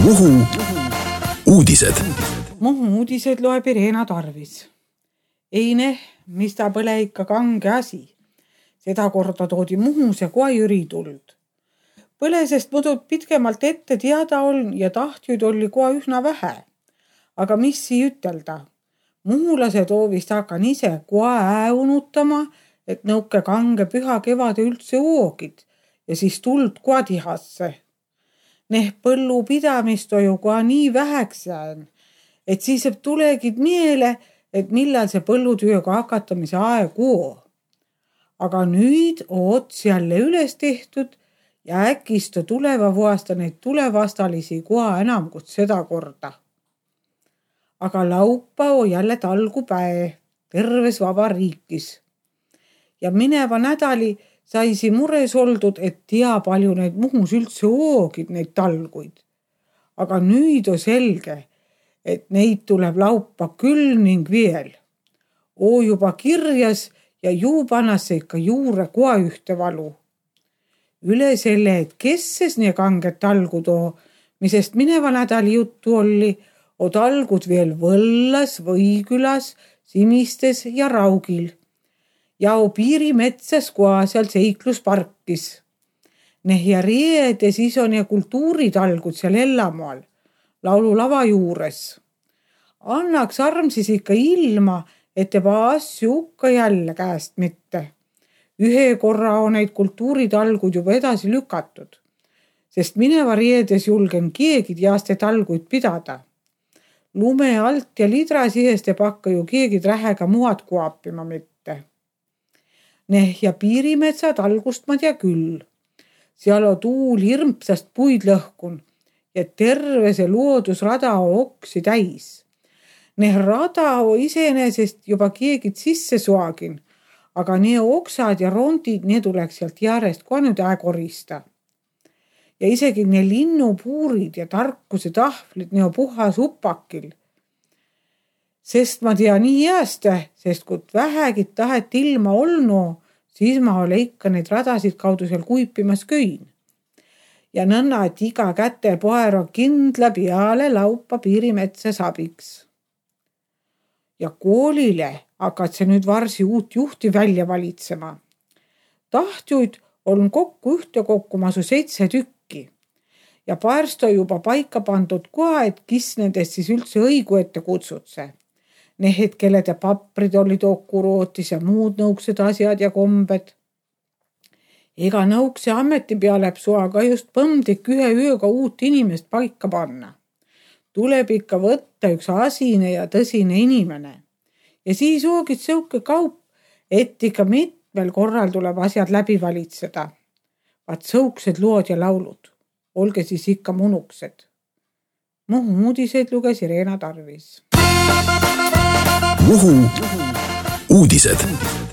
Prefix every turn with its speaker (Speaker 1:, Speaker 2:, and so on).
Speaker 1: Muhu uudised.
Speaker 2: Muhu uudised loeb Irena Tarvis. Eine, mis ta põle ikka kange asi. Seda korda toodi Muhus ja kohe ürituld. Põlesest muudud pitkemalt ette teada on ja tahtjuid oli kohe üsna vähe. Aga mis sii ütelda? Muhulased oovist hakkan ise kohe unutama, et nõuke kange püha kevade üldse oogid ja siis tuld kohe tihasse. Neh põllu pidamist on ju kohe nii väheks jään, et siis tulegid miele, et millal see põllutööga hakatamise aeg oo. Aga nüüd ots jälle üles tehtud ja äkisto tuleva vuasta neid tulevastalisi kohe enam kui seda korda. Aga laupa on jälle talgupäe terves vabariikis. Ja mineva nädali saisi mures oldud, et tea palju neid Muhus üldse oogid neid talguid. Aga nüüd on selge, et neid tuleb laupa küll ning veel. Oo juba kirjas ja juu pannasse ikka juure kohe ühte valu. Üle selle, et kesses nii kanged talgud oo, misest mineva nädali juttu oli, on talgud veel Võllas, Võikülas, Simistes ja Raugil. Ja Piirimetsas koha seal seiklusparkis. Ja riede siis on ja kultuuritalgud seal Ellamaal, laululava juures. Annaks arm siis ikka ilma, et teba asju hukka jälle käest mitte. Ühe korra on neid kultuuritalgud juba edasi lükatud, sest mineva riedes julgen keegi jaaste talguid pidada. Lume alt ja lidra siheste pakka ju keegi rähega muad kuapima mitte. Ja Piirimetsa talgust ma tea küll. Seal on tuul hirmsast puid lõhkun ja terve see loodusrada on oksi täis. Rada on iseenesest juba keegid sisse soagin, aga nii oksad ja rondid, need tuleks sealt järjest kohe nüüd korista. Ja isegi ne linnupuurid ja tarkuse tahvlid, ne on puhas upakil. Sest ma tea nii jääste, sest kui vähegid tahet ilma olnu, siis ma ole ikka neid radasid kaudu seal kuipimas köin. Ja nõnna, et iga käte poer on kindla peale laupa Piirimetsa sabiks. Ja koolile hakkad see nüüd varsi uut juhti välja valitsema. Tahtjuid on kokku ühtekokku masu 7 tükki. Ja paarsto juba paika pandud koha, et kis nendest siis üldse õigu ette kutsutse. Nehed, kelle te paprid olid okurootis ja muud nõuksed asjad ja kombed. Ega nõukse ameti peale suaga just põmdik ühe ööga uut inimest paika panna. Tuleb ikka võtta üks asine ja tõsine inimene. Ja siis oogid sõuke kaup, et ikka mitmel korral tuleb asjad läbi valitseda. Vaat sõuksed lood ja laulud. Olge siis ikka munuksed. Muhu uudised luges Irena Tarvis.
Speaker 1: Muhu uudised.